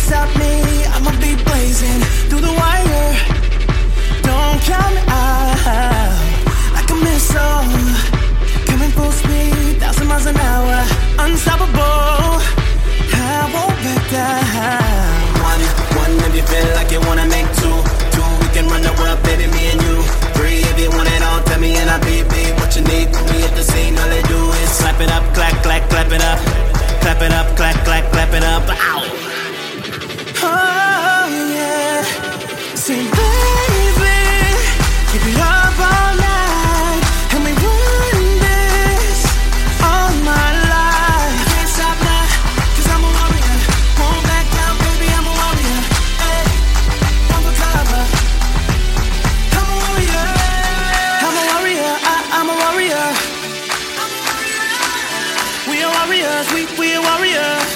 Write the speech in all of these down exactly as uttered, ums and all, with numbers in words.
stop me, I'ma be blazing through the wire. Don't count me out like a missile, coming full speed, thousand miles an hour, unstoppable. I won't back down. One, one if you feel like you wanna make two. Two, we can run the world, baby, me and you. Three, if you want it all, tell me and I'll be, be what you need. Put me at the scene, all they do is slap it up, clap, clap, clap it up. Clap it up, clap, clap, clap it up. Ow! Oh yeah, say baby, keep it up all night, and we run this all my life. Can't stop now, cause I'm a warrior. Won't back down, baby, I'm a warrior. Hey, I'm a clever. I'm a warrior. I'm a warrior. I, I'm a warrior. We are warriors. We we are warriors.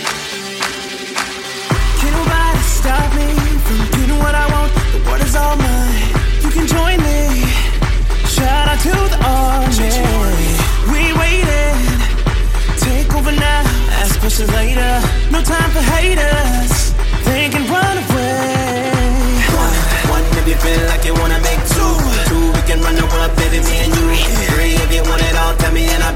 Can't nobody stop me from getting what I want. The world is all mine. You can join me. Shout out to the army. We waiting. Take over now. Ask questions later. No time for haters. They can run away. One, one if you feel like you wanna make two. Two, we can run the world, baby, me and you. Three, if you want it all, tell me and I'll